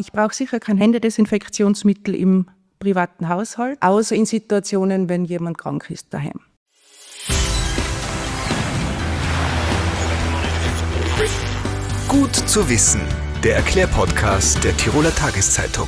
ich brauche sicher kein Händedesinfektionsmittel im privaten Haushalt, außer in Situationen, wenn jemand krank ist daheim. Gut zu wissen, der Erklärpodcast der Tiroler Tageszeitung.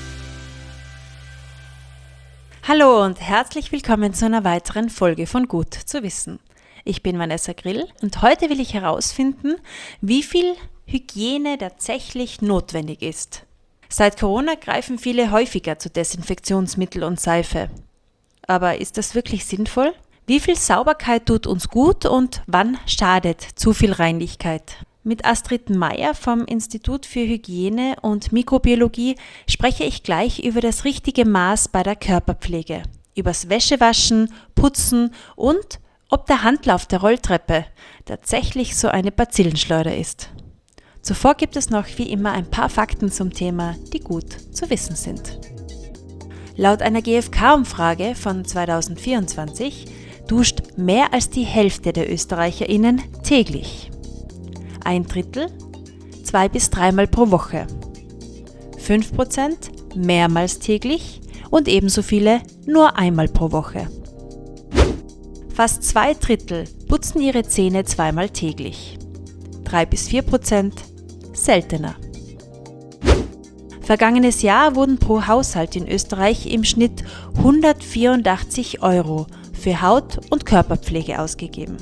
Hallo und herzlich willkommen zu einer weiteren Folge von Gut zu wissen. Ich bin Vanessa Grill und heute will ich herausfinden, wie viel Hygiene tatsächlich notwendig ist. Seit Corona greifen viele häufiger zu Desinfektionsmittel und Seife. Aber ist das wirklich sinnvoll? Wie viel Sauberkeit tut uns gut und wann schadet zu viel Reinlichkeit? Mit Astrid Meier vom Institut für Hygiene und Mikrobiologie spreche ich gleich über das richtige Maß bei der Körperpflege, übers Wäschewaschen, Putzen und ob der Handlauf der Rolltreppe tatsächlich so eine Bazillenschleuder ist. Zuvor gibt es noch wie immer ein paar Fakten zum Thema, die gut zu wissen sind. Laut einer GfK-Umfrage von 2024 duscht mehr als die Hälfte der ÖsterreicherInnen täglich. 1/3 2 bis 3 Mal pro Woche, 5% mehrmals täglich und ebenso viele nur einmal pro Woche. Fast 2/3 putzen ihre Zähne 2-mal täglich, 3 bis 4% seltener. Vergangenes Jahr wurden pro Haushalt in Österreich im Schnitt 184 € für Haut- und Körperpflege ausgegeben.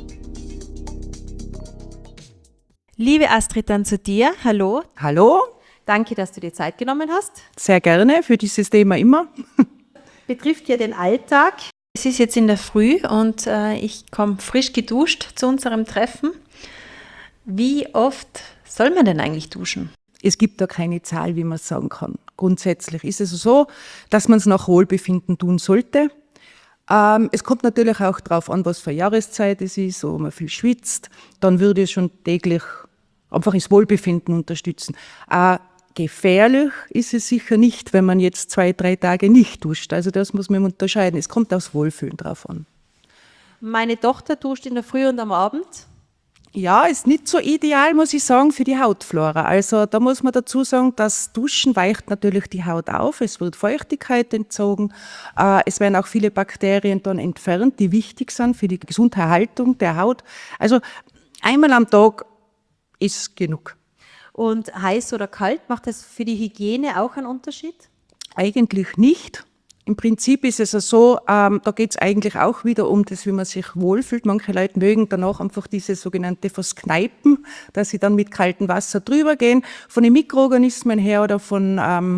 Liebe Astrid, dann zu dir. Hallo. Hallo, Danke, dass du dir Zeit genommen hast. sehr gerne für dieses Thema immer. Betrifft ja den Alltag. Es ist jetzt in der Früh und ich komme frisch geduscht zu unserem Treffen. Wie oft soll man denn eigentlich duschen? Es gibt da keine Zahl, wie man es sagen kann. Grundsätzlich ist es so, dass man es nach Wohlbefinden tun sollte. Es kommt natürlich auch darauf an, was für Jahreszeit es ist, ob man viel schwitzt. Dann würde es schon täglich einfach das Wohlbefinden unterstützen. Gefährlich ist es sicher nicht, wenn man jetzt 2-3 Tage nicht duscht. Also das muss man unterscheiden. Es kommt aufs Wohlfühlen drauf an. Meine Tochter duscht in der Früh und am Abend. Ja, ist nicht so ideal, muss ich sagen, für die Hautflora. Also da muss man dazu sagen, das Duschen weicht natürlich die Haut auf, es wird Feuchtigkeit entzogen, es werden auch viele Bakterien dann entfernt, die wichtig sind für die gesunde Erhaltung der Haut. Also einmal am Tag ist genug. Und heiß oder kalt, macht das für die Hygiene auch einen Unterschied? Eigentlich nicht. Im Prinzip ist es so, da geht es eigentlich auch wieder um das, wie man sich wohlfühlt. Manche Leute mögen danach einfach diese sogenannte Verskneipen, dass sie dann mit kaltem Wasser drüber gehen. Von den Mikroorganismen her oder von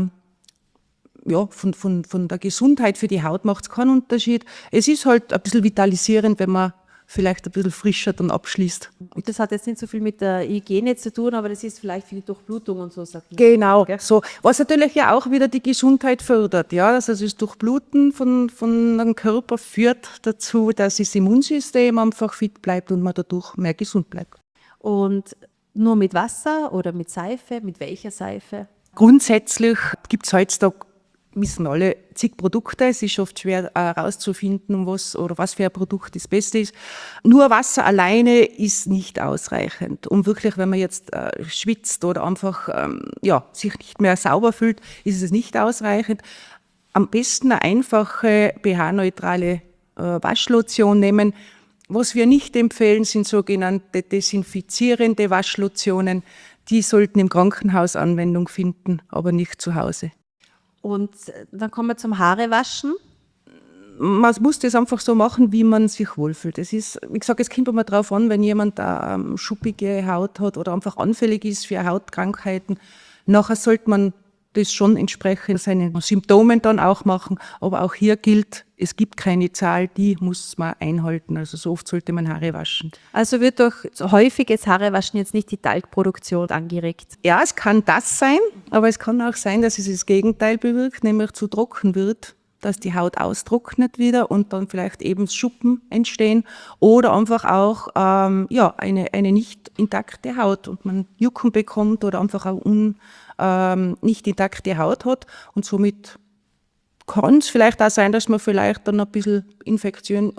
der Gesundheit für die Haut macht es keinen Unterschied. Es ist halt ein bisschen vitalisierend, wenn man vielleicht ein bisschen frischer dann abschließt. Und das hat jetzt nicht so viel mit der Hygiene zu tun, aber das ist vielleicht für die Durchblutung und so, sagt man. Genau, Gell? so. Was natürlich ja auch wieder die Gesundheit fördert. Ja? Also das Durchbluten von einem Körper führt dazu, dass das Immunsystem einfach fit bleibt und man dadurch mehr gesund bleibt. Und nur mit Wasser oder mit Seife? Mit welcher Seife? Grundsätzlich gibt es heutzutage, wissen alle, zig Produkte. Es ist oft schwer herauszufinden, was für ein Produkt das Beste ist. Nur Wasser alleine ist nicht ausreichend. Um wirklich, wenn man jetzt schwitzt oder einfach sich nicht mehr sauber fühlt, ist es nicht ausreichend. Am besten eine einfache pH-neutrale Waschlotion nehmen. Was wir nicht empfehlen, sind sogenannte desinfizierende Waschlotionen. Die sollten im Krankenhaus Anwendung finden, aber nicht zu Hause. Und dann kommen wir zum Haarewaschen. Man muss das einfach so machen, wie man sich wohlfühlt. Es ist, wie gesagt, es kommt immer darauf an, wenn jemand schuppige Haut hat oder einfach anfällig ist für Hautkrankheiten. Nachher sollte man das schon entsprechend seinen Symptomen dann auch machen. Aber auch hier gilt, es gibt keine Zahl, die muss man einhalten. Also so oft sollte man Haare waschen. Also wird durch häufiges Haarewaschen jetzt nicht die Talgproduktion angeregt? Ja, es kann das sein, aber es kann auch sein, dass es das Gegenteil bewirkt, nämlich zu trocken wird, dass die Haut austrocknet wieder und dann vielleicht eben Schuppen entstehen oder einfach auch eine nicht intakte Haut und man Jucken bekommt oder einfach auch nicht intakte Haut hat und somit kann es vielleicht auch sein, dass man vielleicht dann ein bisschen Infektion oder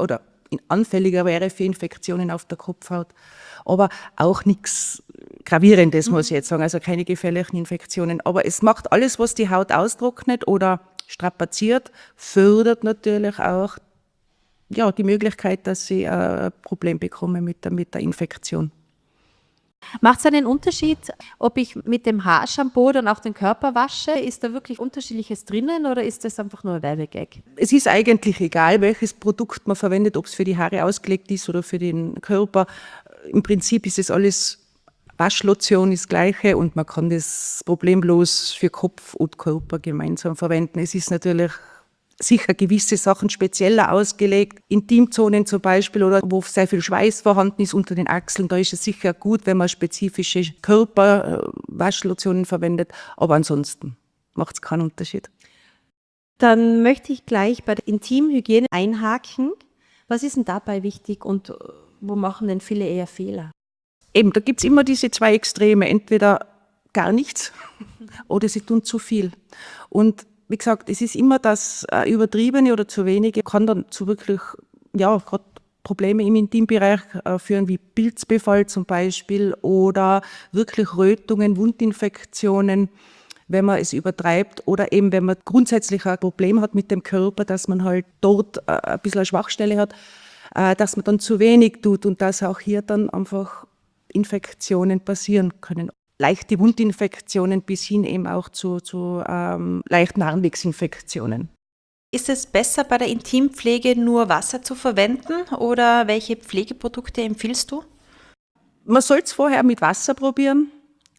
anfälliger wäre für Infektionen auf der Kopfhaut. Aber auch nichts Gravierendes, muss ich jetzt sagen, also keine gefährlichen Infektionen. Aber es macht alles, was die Haut austrocknet oder strapaziert, fördert natürlich auch die Möglichkeit, dass sie ein Problem bekommen mit der Infektion. Macht es einen Unterschied, ob ich mit dem Haarshampoo dann auch den Körper wasche? Ist da wirklich Unterschiedliches drinnen oder ist das einfach nur ein Werbegag? Es ist eigentlich egal, welches Produkt man verwendet, ob es für die Haare ausgelegt ist oder für den Körper. Im Prinzip ist es alles Waschlotion, ist das Gleiche und man kann das problemlos für Kopf und Körper gemeinsam verwenden. Es ist natürlich sicher gewisse Sachen spezieller ausgelegt, Intimzonen zum Beispiel oder wo sehr viel Schweiß vorhanden ist unter den Achseln, da ist es sicher gut, wenn man spezifische Körperwaschlotionen verwendet, aber ansonsten macht es keinen Unterschied. Dann möchte ich gleich bei der Intimhygiene einhaken. Was ist denn dabei wichtig und wo machen denn viele eher Fehler? Eben, da gibt es immer diese zwei Extreme, entweder gar nichts oder sie tun zu viel. Und wie gesagt, es ist immer das Übertriebene oder zu wenige kann dann zu wirklich, gerade Probleme im Intimbereich führen, wie Pilzbefall zum Beispiel oder wirklich Rötungen, Wundinfektionen, wenn man es übertreibt oder eben, wenn man grundsätzlich ein Problem hat mit dem Körper, dass man halt dort ein bisschen eine Schwachstelle hat, dass man dann zu wenig tut und dass auch hier dann einfach Infektionen passieren können. Leichte Wundinfektionen bis hin eben auch zu leichten Harnwegsinfektionen. Ist es besser, bei der Intimpflege nur Wasser zu verwenden oder welche Pflegeprodukte empfiehlst du? Man soll es vorher mit Wasser probieren.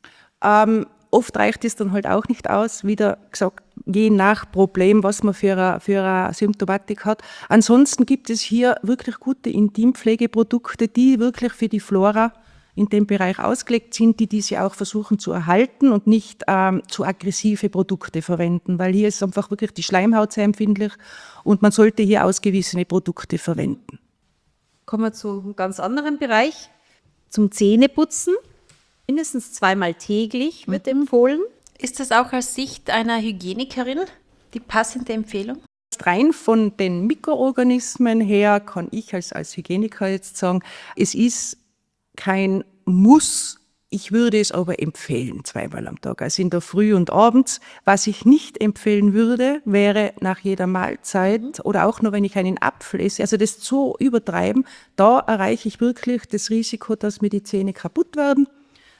Oft reicht es dann halt auch nicht aus. Wieder gesagt, je nach Problem, was man für eine Symptomatik hat. Ansonsten gibt es hier wirklich gute Intimpflegeprodukte, die wirklich für die Flora in dem Bereich ausgelegt sind, die diese auch versuchen zu erhalten und nicht zu aggressive Produkte verwenden, weil hier ist einfach wirklich die Schleimhaut sehr empfindlich und man sollte hier ausgewiesene Produkte verwenden. Kommen wir zu einem ganz anderen Bereich, zum Zähneputzen. Mindestens 2-mal täglich wird empfohlen. Ist das auch aus Sicht einer Hygienikerin die passende Empfehlung? Rein von den Mikroorganismen her kann ich als Hygieniker jetzt sagen, es ist kein Muss, ich würde es aber empfehlen, 2-mal am Tag, also in der Früh und abends. Was ich nicht empfehlen würde, wäre nach jeder Mahlzeit oder auch nur, wenn ich einen Apfel esse, also das zu übertreiben, da erreiche ich wirklich das Risiko, dass mir die Zähne kaputt werden.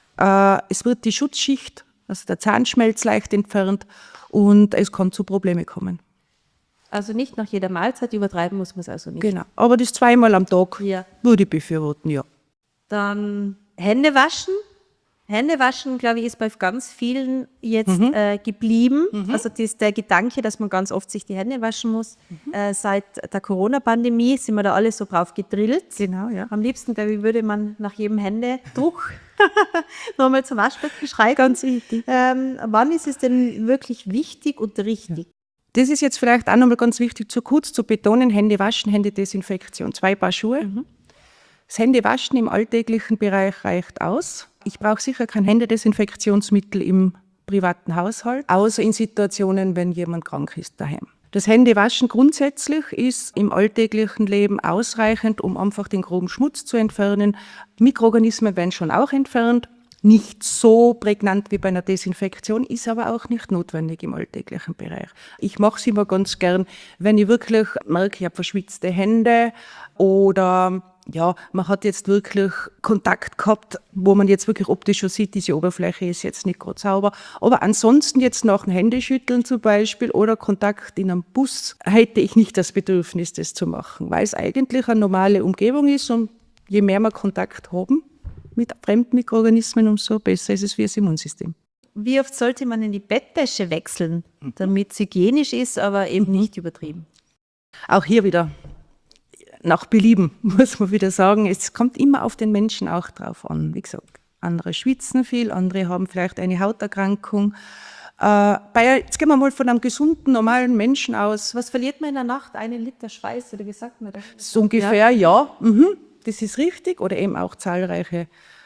Es wird die Schutzschicht, also der Zahnschmelz leicht entfernt und es kann zu Problemen kommen. Also nicht nach jeder Mahlzeit, übertreiben muss man es also nicht. Genau, aber das 2-mal am Tag würde ich befürworten, ja. Dann Hände waschen. Hände waschen, glaube ich, ist bei ganz vielen jetzt geblieben. Also der Gedanke, dass man ganz oft sich die Hände waschen muss. Seit der Corona-Pandemie sind wir da alle so drauf gedrillt. Genau, ja. Am liebsten, glaube ich, würde man nach jedem Händedruck nochmal zum Waschbecken schreiten. Ganz wichtig. Wann ist es denn wirklich wichtig und richtig? Das ist jetzt vielleicht auch nochmal ganz wichtig, kurz zu betonen, Hände waschen, Händedesinfektion, 2 Paar Schuhe. Das Händewaschen im alltäglichen Bereich reicht aus. Ich brauche sicher kein Händedesinfektionsmittel im privaten Haushalt, außer in Situationen, wenn jemand krank ist daheim. Das Händewaschen grundsätzlich ist im alltäglichen Leben ausreichend, um einfach den groben Schmutz zu entfernen. Mikroorganismen werden schon auch entfernt. Nicht so prägnant wie bei einer Desinfektion, ist aber auch nicht notwendig im alltäglichen Bereich. Ich mache es immer ganz gern, wenn ich wirklich merke, ich habe verschwitzte Hände oder man hat jetzt wirklich Kontakt gehabt, wo man jetzt wirklich optisch schon sieht, diese Oberfläche ist jetzt nicht gerade sauber. Aber ansonsten jetzt nach dem Händeschütteln zum Beispiel oder Kontakt in einem Bus hätte ich nicht das Bedürfnis, das zu machen, weil es eigentlich eine normale Umgebung ist und je mehr wir Kontakt haben mit fremden Mikroorganismen, umso besser ist es für das Immunsystem. Wie oft sollte man in die Bettwäsche wechseln, damit es hygienisch ist, aber eben nicht übertrieben? Auch hier wieder nach Belieben, muss man wieder sagen. Es kommt immer auf den Menschen auch drauf an. Wie gesagt, andere schwitzen viel, andere haben vielleicht eine Hauterkrankung. Jetzt gehen wir mal von einem gesunden, normalen Menschen aus. Was verliert man in der Nacht? 1 Liter Schweiß, oder wie sagt man das? So ungefähr, ja. Das ist richtig. Oder eben auch zahlreiche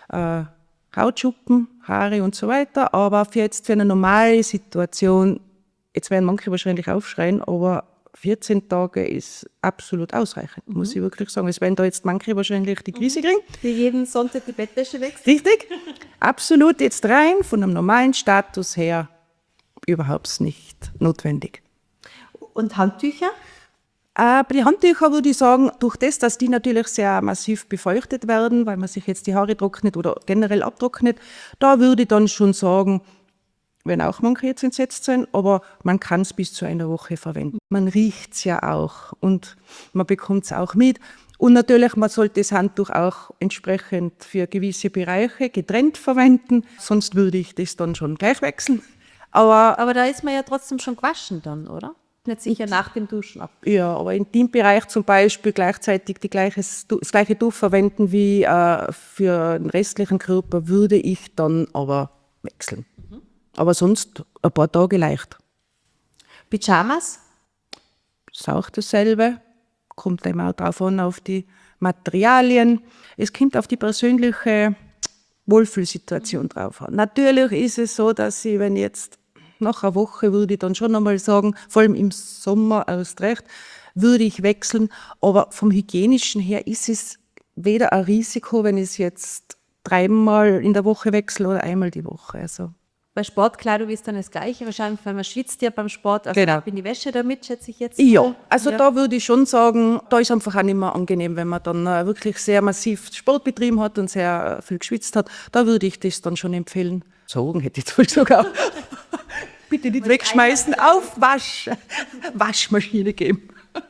Hautschuppen, Haare und so weiter. Aber für eine normale Situation, jetzt werden manche wahrscheinlich aufschreien, aber 14 Tage ist absolut ausreichend, muss ich wirklich sagen. Es werden da jetzt manche wahrscheinlich die Krise kriegen. Die jeden Sonntag die Bettwäsche wechseln. Richtig? Absolut jetzt rein, von einem normalen Status her überhaupt nicht notwendig. Und Handtücher? Bei den Handtüchern würde ich sagen, durch das, dass die natürlich sehr massiv befeuchtet werden, weil man sich jetzt die Haare trocknet oder generell abtrocknet, da würde ich dann schon sagen, wenn auch manche jetzt entsetzt sind, aber man kann es bis zu einer Woche verwenden. Man riecht es ja auch und man bekommt es auch mit. Und natürlich, man sollte das Handtuch auch entsprechend für gewisse Bereiche getrennt verwenden, sonst würde ich das dann schon gleich wechseln. Aber da ist man ja trotzdem schon gewaschen dann, oder? Nicht sicher nach dem Duschen ab. Ja, aber im Intimbereich zum Beispiel gleichzeitig das gleiche Tuch verwenden wie für den restlichen Körper, würde ich dann aber wechseln. Aber sonst ein paar Tage leicht. Pyjamas? Ist auch dasselbe. Kommt eben auch drauf an, auf die Materialien. Es kommt auf die persönliche Wohlfühlsituation drauf an. Natürlich ist es so, dass ich, wenn jetzt nach einer Woche, würde ich dann schon einmal sagen, vor allem im Sommer erst recht, würde ich wechseln. Aber vom Hygienischen her ist es weder ein Risiko, wenn ich es jetzt 3-mal in der Woche wechsle oder einmal die Woche. Also. Bei Sportkleidung ist dann das Gleiche wahrscheinlich, weil man schwitzt ja beim Sport. Also Genau. ab in die Wäsche damit, schätze ich jetzt. Ja, also da würde ich schon sagen, da ist einfach auch nicht mehr angenehm, wenn man dann wirklich sehr massiv Sport betrieben hat und sehr viel geschwitzt hat. Da würde ich das dann schon empfehlen. Sagen hätte ich jetzt wohl sogar. Bitte nicht wegschmeißen, auf Waschmaschine geben.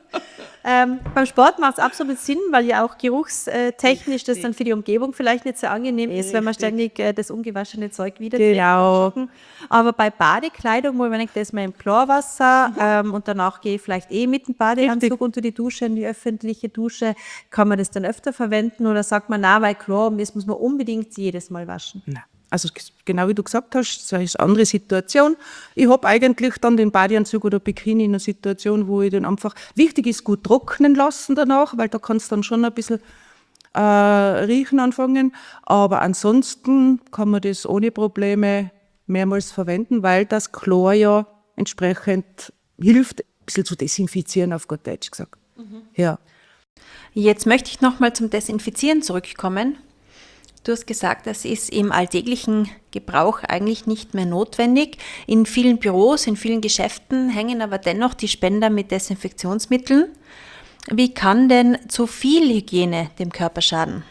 Beim Sport macht es absolut Sinn, weil ja auch geruchstechnisch das dann für die Umgebung vielleicht nicht so angenehm ist, wenn man ständig das ungewaschene Zeug wieder Genau. Aber bei Badekleidung, wo man denkt, da ist man im Chlorwasser und danach gehe ich vielleicht mit dem Badeanzug unter die Dusche, in die öffentliche Dusche, kann man das dann öfter verwenden oder sagt man, na, weil Chlor, das muss man unbedingt jedes Mal waschen? Nein. Also genau wie du gesagt hast, das ist eine andere Situation. Ich habe eigentlich dann den Badeanzug oder Bikini in einer Situation, wo ich den einfach, wichtig ist, gut trocknen lassen danach, weil da kannst du dann schon ein bisschen riechen anfangen. Aber ansonsten kann man das ohne Probleme mehrmals verwenden, weil das Chlor ja entsprechend hilft, ein bisschen zu desinfizieren, auf gut Deutsch gesagt. Ja. Jetzt möchte ich nochmal zum Desinfizieren zurückkommen. Du hast gesagt, das ist im alltäglichen Gebrauch eigentlich nicht mehr notwendig. In vielen Büros, in vielen Geschäften hängen aber dennoch die Spender mit Desinfektionsmitteln. Wie kann denn zu viel Hygiene dem Körper schaden?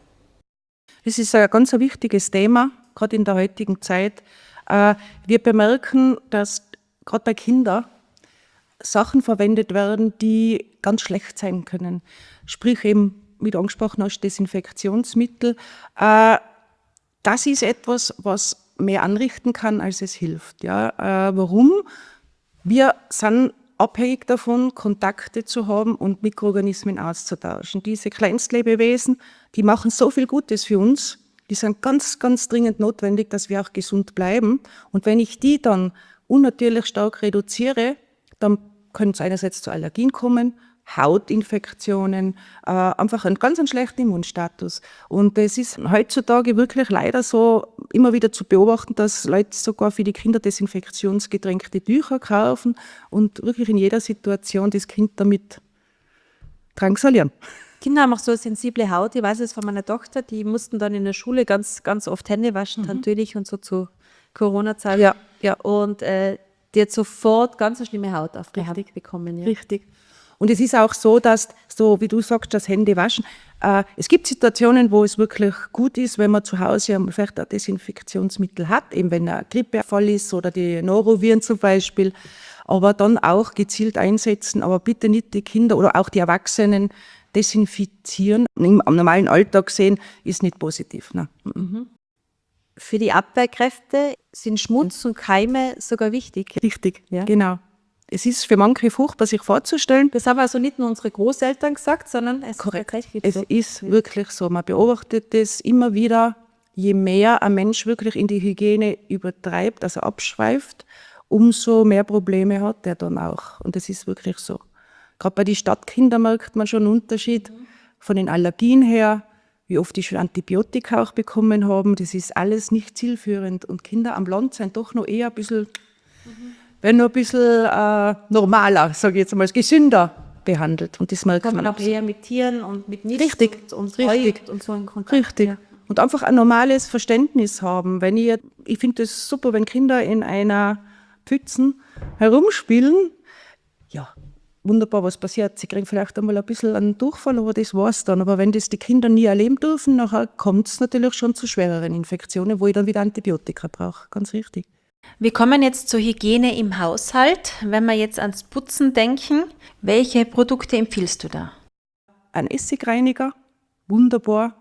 Das ist ein ganz wichtiges Thema, gerade in der heutigen Zeit. Wir bemerken, dass gerade bei Kindern Sachen verwendet werden, die ganz schlecht sein können. Sprich eben, wie du angesprochen hast, Desinfektionsmittel. Das ist etwas, was mehr anrichten kann, als es hilft. Ja, warum? Wir sind abhängig davon, Kontakte zu haben und Mikroorganismen auszutauschen. Diese Kleinstlebewesen, die machen so viel Gutes für uns, die sind ganz, ganz dringend notwendig, dass wir auch gesund bleiben. Und wenn ich die dann unnatürlich stark reduziere, dann können es einerseits zu Allergien kommen, Hautinfektionen, einfach einen ganz schlechten Immunstatus. Und es ist heutzutage wirklich leider so immer wieder zu beobachten, dass Leute sogar für die Kinder desinfektionsgetränkte Tücher kaufen und wirklich in jeder Situation das Kind damit drangsalieren. Kinder haben auch so eine sensible Haut. Ich weiß es von meiner Tochter, die mussten dann in der Schule ganz, ganz oft Hände waschen, natürlich, und so zu Corona-Zeiten. Ja. Und die hat sofort ganz eine schlimme Haut auf die Hand bekommen. Ja. Richtig. Und es ist auch so, dass, so wie du sagst, das Hände waschen, es gibt Situationen, wo es wirklich gut ist, wenn man zu Hause vielleicht ein Desinfektionsmittel hat, eben wenn ein Grippeanfall ist oder die Noroviren zum Beispiel, aber dann auch gezielt einsetzen, aber bitte nicht die Kinder oder auch die Erwachsenen desinfizieren. Im normalen Alltag sehen ist nicht positiv. Ne? Für die Abwehrkräfte sind Schmutz und Keime sogar wichtig. Richtig, Ja. genau. Es ist für manche furchtbar, sich vorzustellen. Das haben also nicht nur unsere Großeltern gesagt, sondern es ist tatsächlich Es so. ist wirklich so. Man beobachtet das immer wieder, je mehr ein Mensch wirklich in die Hygiene übertreibt, also abschweift, umso mehr Probleme hat er dann auch. Und das ist wirklich so. Gerade bei den Stadtkindern merkt man schon einen Unterschied von den Allergien her, wie oft die schon Antibiotika auch bekommen haben. Das ist alles nicht zielführend. Und Kinder am Land sind doch noch eher ein bisschen werden noch ein bisschen normaler, sage ich jetzt mal, gesünder behandelt. Und das merkt Kann man man auch eher mit Tieren und mit Nichts Richtig, und richtig. Heu und so in Kontakt. Richtig. Ja. Und einfach ein normales Verständnis haben. Ich finde es super, wenn Kinder in einer Pfützen herumspielen. Ja, wunderbar, was passiert. Sie kriegen vielleicht einmal ein bisschen einen Durchfall, aber das war's dann. Aber wenn das die Kinder nie erleben dürfen, nachher kommt es natürlich schon zu schwereren Infektionen, wo ich dann wieder Antibiotika brauche. Ganz richtig. Wir kommen jetzt zur Hygiene im Haushalt. Wenn wir jetzt ans Putzen denken, welche Produkte empfiehlst du da? Ein Essigreiniger, wunderbar.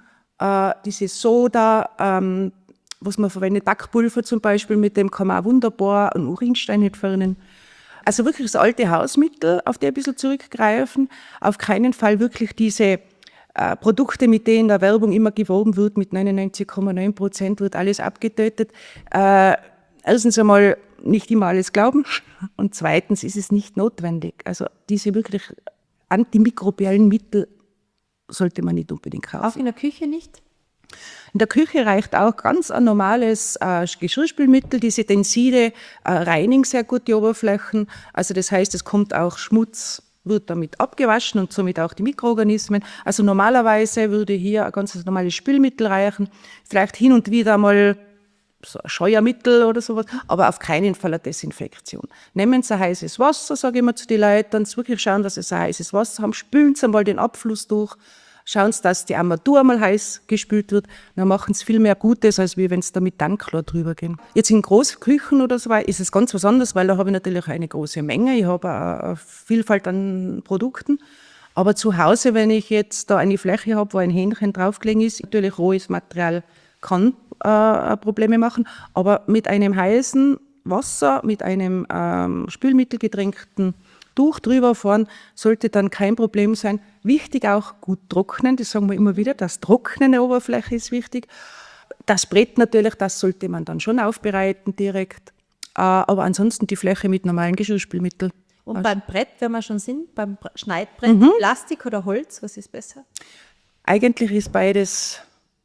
Diese Soda, was man verwendet, Backpulver zum Beispiel, mit dem kann man auch wunderbar einen Urinstein entfernen. Also wirklich das alte Hausmittel, auf die ein bisschen zurückgreifen. Auf keinen Fall wirklich diese Produkte, mit denen in der Werbung immer geworben wird, mit 99,9% wird alles abgetötet. Erstens einmal nicht immer alles glauben und zweitens ist es nicht notwendig. Also diese wirklich antimikrobiellen Mittel sollte man nicht unbedingt kaufen. Auch in der Küche nicht? In der Küche reicht auch ganz ein normales Geschirrspülmittel. Diese Tenside reinigen sehr gut die Oberflächen. Also das heißt, es kommt auch Schmutz, wird damit abgewaschen und somit auch die Mikroorganismen. Also normalerweise würde hier ein ganz normales Spülmittel reichen. Vielleicht hin und wieder mal so ein Scheuermittel oder sowas, aber auf keinen Fall eine Desinfektion. Nehmen Sie ein heißes Wasser, sage ich immer zu den Leuten, wirklich schauen, dass Sie ein heißes Wasser haben, spülen Sie einmal den Abfluss durch, schauen Sie, dass die Armatur einmal heiß gespült wird, dann machen Sie viel mehr Gutes, als wenn Sie da mit Tanklor drüber gehen. Jetzt in Großküchen oder so ist es ganz was anderes, weil da habe ich natürlich eine große Menge, ich habe eine Vielfalt an Produkten, aber zu Hause, wenn ich jetzt da eine Fläche habe, wo ein Hähnchen draufgelegen ist, natürlich rohes Material kann Probleme machen, aber mit einem heißen Wasser, mit einem spülmittelgetränkten Tuch drüber fahren, sollte dann kein Problem sein. Wichtig auch gut trocknen, das sagen wir immer wieder, das Trocknen der Oberfläche ist wichtig. Das Brett natürlich, das sollte man dann schon aufbereiten direkt, aber ansonsten die Fläche mit normalen Geschirrspülmitteln. Und beim Brett, wenn wir schon sind, beim Schneidbrett, Plastik oder Holz, was ist besser? Eigentlich ist beides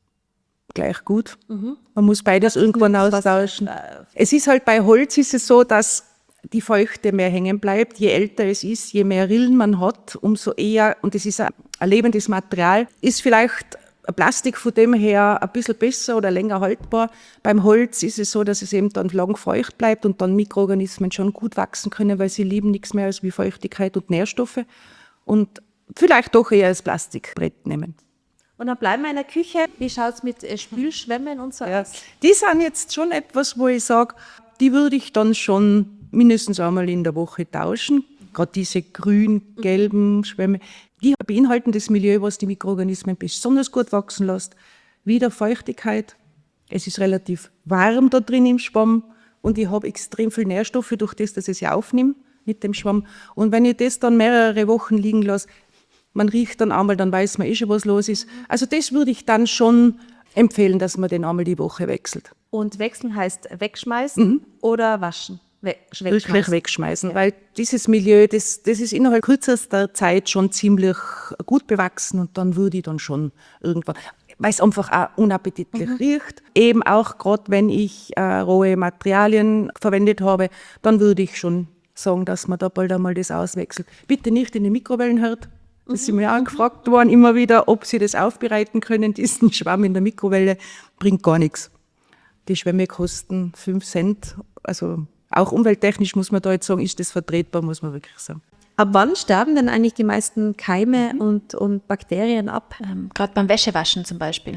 gleich gut. Man muss beides irgendwann austauschen. Es ist halt bei Holz ist es so, dass die Feuchte mehr hängen bleibt. Je älter es ist, je mehr Rillen man hat, umso eher, und es ist ein lebendes Material, ist vielleicht Plastik von dem her ein bisschen besser oder länger haltbar. Beim Holz ist es so, dass es eben dann lang feucht bleibt und dann Mikroorganismen schon gut wachsen können, weil sie lieben nichts mehr als wie Feuchtigkeit und Nährstoffe. Und vielleicht doch eher das Plastikbrett nehmen. Und dann bleiben wir in der Küche. Wie schaut es mit Spülschwämmen und so aus? Die sind jetzt schon etwas, wo ich sage, die würde ich dann schon mindestens einmal in der Woche tauschen. Gerade diese grün-gelben Schwämme, die beinhalten das Milieu, was die Mikroorganismen besonders gut wachsen lässt. Wieder Feuchtigkeit. Es ist relativ warm da drin im Schwamm und ich habe extrem viel Nährstoffe durch das, dass ich sie aufnehme mit dem Schwamm. Und wenn ich das dann mehrere Wochen liegen lasse, man riecht dann einmal, dann weiß man schon, was los ist. Also das würde ich dann schon empfehlen, dass man den einmal die Woche wechselt. Und wechseln heißt wegschmeißen oder waschen? Wirklich wegschmeißen, weil dieses Milieu, das ist innerhalb kürzester Zeit schon ziemlich gut bewachsen und dann würde ich dann schon irgendwann, weil es einfach auch unappetitlich riecht. Eben auch gerade, wenn ich rohe Materialien verwendet habe, dann würde ich schon sagen, dass man da bald einmal das auswechselt. Bitte nicht in den Mikrowellenherd. Das sind mir angefragt worden, immer wieder, ob sie das aufbereiten können. Diesen Schwamm in der Mikrowelle bringt gar nichts. Die Schwämme kosten 5 Cent. Also auch umwelttechnisch muss man da jetzt sagen, ist das vertretbar, muss man wirklich sagen. Ab wann sterben denn eigentlich die meisten Keime und Bakterien ab? Gerade beim Wäschewaschen zum Beispiel.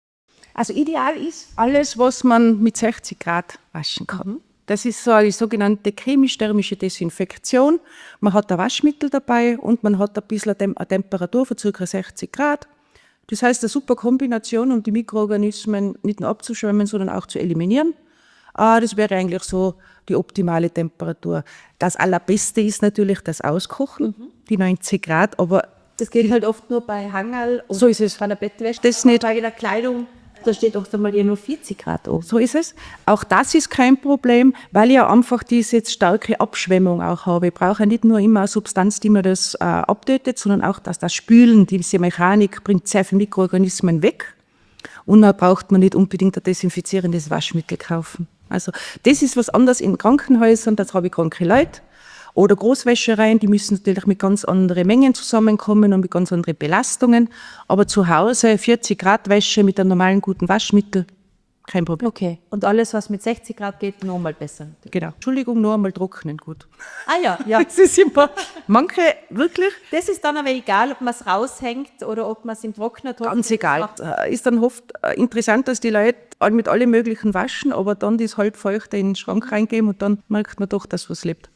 Also ideal ist alles, was man mit 60 Grad waschen kann. Das ist so eine sogenannte chemisch-thermische Desinfektion. Man hat ein Waschmittel dabei und man hat ein bisschen eine Temperatur von ca. 60 Grad. Das heißt, eine super Kombination, um die Mikroorganismen nicht nur abzuschwemmen, sondern auch zu eliminieren. Das wäre eigentlich so die optimale Temperatur. Das Allerbeste ist natürlich das Auskochen, die 90 Grad, aber Das geht halt oft nur bei Hangerl und so ist es. bei der Bettwäsche. Das nicht. Bei der Kleidung, da steht oft einmal nur 40 Grad oben. So ist es. Auch das ist kein Problem, weil ich ja einfach diese jetzt starke Abschwemmung auch habe. Ich brauche ja nicht nur immer eine Substanz, die mir das abtötet, sondern auch das Spülen, diese Mechanik bringt sehr viele Mikroorganismen weg. Und dann braucht man nicht unbedingt ein desinfizierendes Waschmittel kaufen. Also das ist was anderes in Krankenhäusern, das habe ich kranke Leute. Oder Großwäschereien, die müssen natürlich mit ganz anderen Mengen zusammenkommen und mit ganz anderen Belastungen. Aber zu Hause 40 Grad Wäsche mit einem normalen guten Waschmittel, kein Problem. Okay. Und alles, was mit 60 Grad geht, noch mal besser. Genau. Entschuldigung, nur einmal trocknen, gut. Ah ja, ja. Das ist immer, manche wirklich Das ist dann aber egal, ob man es raushängt oder ob man es im Trockner trocknet. ganz egal. Ist dann oft interessant, dass die Leute mit allen möglichen waschen, aber dann das halbfeuchte in den Schrank reingeben und dann merkt man doch, dass was lebt.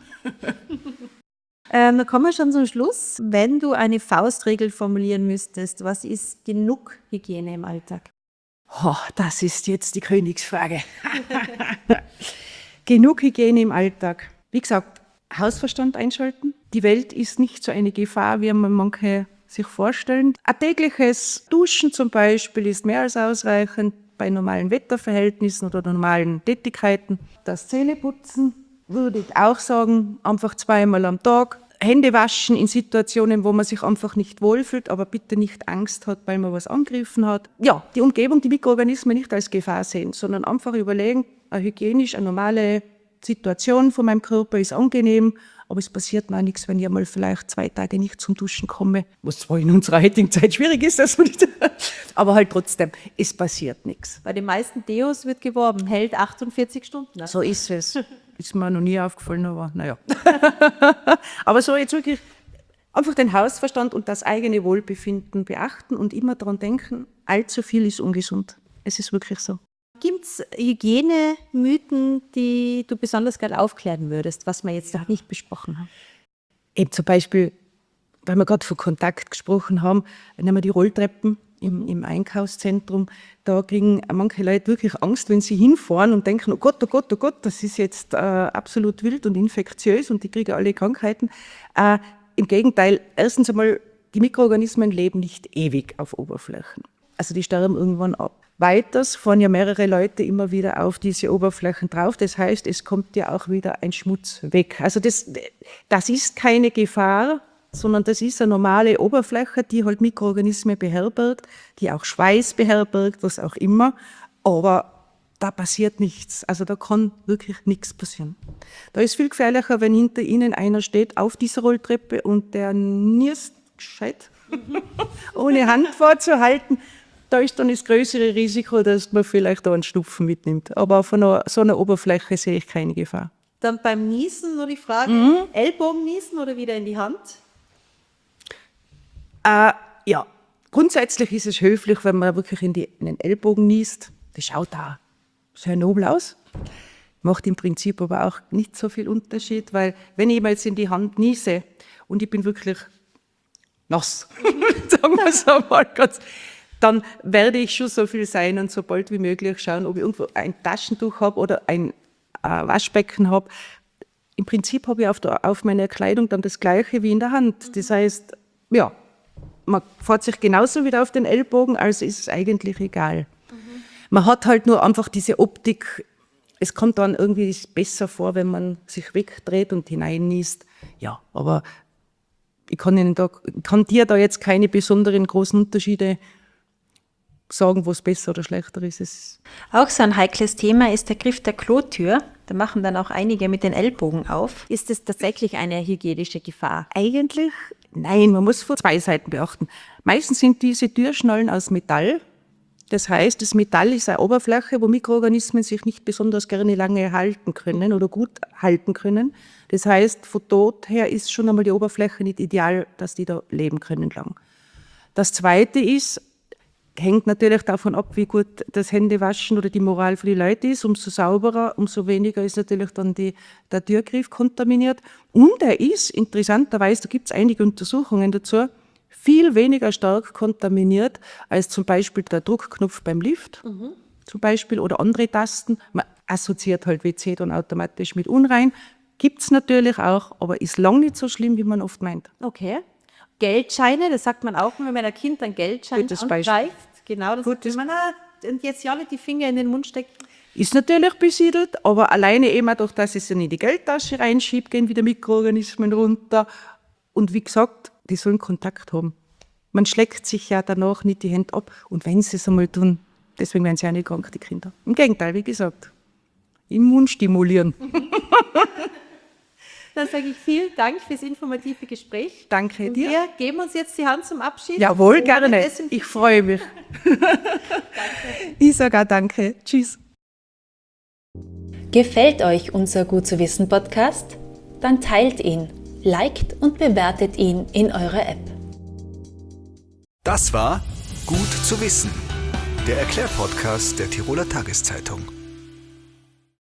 Dann kommen wir schon zum Schluss. Wenn du eine Faustregel formulieren müsstest, was ist genug Hygiene im Alltag? Oh, das ist jetzt die Königsfrage. Genug Hygiene im Alltag. Wie gesagt, Hausverstand einschalten. Die Welt ist nicht so eine Gefahr, wie man manche sich vorstellen. Ein tägliches Duschen zum Beispiel ist mehr als ausreichend bei normalen Wetterverhältnissen oder normalen Tätigkeiten. Das Zähneputzen würde ich auch sagen, einfach 2-mal am Tag. Hände waschen in Situationen, wo man sich einfach nicht wohlfühlt, aber bitte nicht Angst hat, weil man was angegriffen hat. Ja, die Umgebung, die Mikroorganismen nicht als Gefahr sehen, sondern einfach überlegen, eine hygienisch, eine normale Situation von meinem Körper ist angenehm, aber es passiert mir auch nichts, wenn ich einmal vielleicht 2 Tage nicht zum Duschen komme, was zwar in unserer heutigen Zeit schwierig ist, dass man nicht, aber halt trotzdem, es passiert nichts. Bei den meisten Deos wird geworben, hält 48 Stunden. So ist es. Ist mir noch nie aufgefallen, aber naja. Aber so jetzt wirklich einfach den Hausverstand und das eigene Wohlbefinden beachten und immer daran denken, allzu viel ist ungesund. Es ist wirklich so. Gibt es Hygienemythen, die du besonders gerne aufklären würdest, was wir jetzt noch nicht besprochen haben? Eben zum Beispiel, weil wir gerade von Kontakt gesprochen haben, nehmen wir die Rolltreppen im Einkaufszentrum. Da kriegen manche Leute wirklich Angst, wenn sie hinfahren und denken, oh Gott, das ist jetzt absolut wild und infektiös und die kriegen alle Krankheiten. Im Gegenteil, erstens einmal, die Mikroorganismen leben nicht ewig auf Oberflächen. Also die sterben irgendwann ab. Weiters fahren ja mehrere Leute immer wieder auf diese Oberflächen drauf. Das heißt, es kommt ja auch wieder ein Schmutz weg. Also das ist keine Gefahr, sondern das ist eine normale Oberfläche, die halt Mikroorganismen beherbergt, die auch Schweiß beherbergt, was auch immer. Aber da passiert nichts. Also da kann wirklich nichts passieren. Da ist viel gefährlicher, wenn hinter Ihnen einer steht auf dieser Rolltreppe und der niest gescheit, ohne Hand vorzuhalten. Da ist dann das größere Risiko, dass man vielleicht da einen Schnupfen mitnimmt. Aber von so einer Oberfläche sehe ich keine Gefahr. Dann beim Niesen nur die Frage, Ellbogen niesen oder wieder in die Hand? Ja, grundsätzlich ist es höflich, wenn man wirklich in den Ellbogen niest. Das schaut da sehr nobel aus. Macht im Prinzip aber auch nicht so viel Unterschied, weil wenn ich mir jetzt in die Hand niese und ich bin wirklich nass, sagen wir es einmal ganz, dann werde ich schon so viel sein und so bald wie möglich schauen, ob ich irgendwo ein Taschentuch habe oder ein Waschbecken habe. Im Prinzip habe ich auf meiner Kleidung dann das Gleiche wie in der Hand. Das heißt, ja, man fährt sich genauso wieder auf den Ellbogen, also ist es eigentlich egal. Man hat halt nur einfach diese Optik, es kommt dann irgendwie besser vor, wenn man sich wegdreht und hineinniest. Ja, aber ich kann dir da jetzt keine besonderen großen Unterschiede sagen, was besser oder schlechter ist. Auch so ein heikles Thema ist der Griff der Klotür. Da machen dann auch einige mit den Ellbogen auf. Ist es tatsächlich eine hygienische Gefahr? Eigentlich nein, man muss von 2 Seiten beachten. Meistens sind diese Türschnallen aus Metall. Das heißt, das Metall ist eine Oberfläche, wo Mikroorganismen sich nicht besonders gerne lange halten können oder gut halten können. Das heißt, von dort her ist schon einmal die Oberfläche nicht ideal, dass die da leben können lang. Das Zweite ist, hängt natürlich davon ab, wie gut das Händewaschen oder die Moral für die Leute ist. Umso sauberer, umso weniger ist natürlich dann der Türgriff kontaminiert. Und er ist, interessanterweise, da gibt es einige Untersuchungen dazu, viel weniger stark kontaminiert als zum Beispiel der Druckknopf beim Lift zum Beispiel oder andere Tasten. Man assoziiert halt WC dann automatisch mit unrein. Gibt es natürlich auch, aber ist lang nicht so schlimm, wie man oft meint. Okay. Geldscheine, das sagt man auch, wenn man ein Kind einen Geldschein Gutes Beispiel. angreift. Genau, das Gutes man und jetzt ja alle die Finger in den Mund steckt. Ist natürlich besiedelt, aber alleine eben auch durch, dass es in die Geldtasche reinschiebt, gehen wieder Mikroorganismen runter. Und wie gesagt, die sollen Kontakt haben. Man schlägt sich ja danach nicht die Hände ab. Und wenn sie es einmal tun, deswegen werden sie auch nicht krank, die Kinder. Im Gegenteil, wie gesagt. Immun stimulieren. Dann sage ich vielen Dank fürs informative Gespräch. Danke Und dir. wir geben uns jetzt die Hand zum Abschied. Jawohl, Und gerne. desinfizieren. Ich freue mich. Ich sage auch danke. Tschüss. Gefällt euch unser Gut zu wissen Podcast? Dann teilt ihn, liked und bewertet ihn in eurer App. Das war Gut zu wissen, der Erklärpodcast der Tiroler Tageszeitung.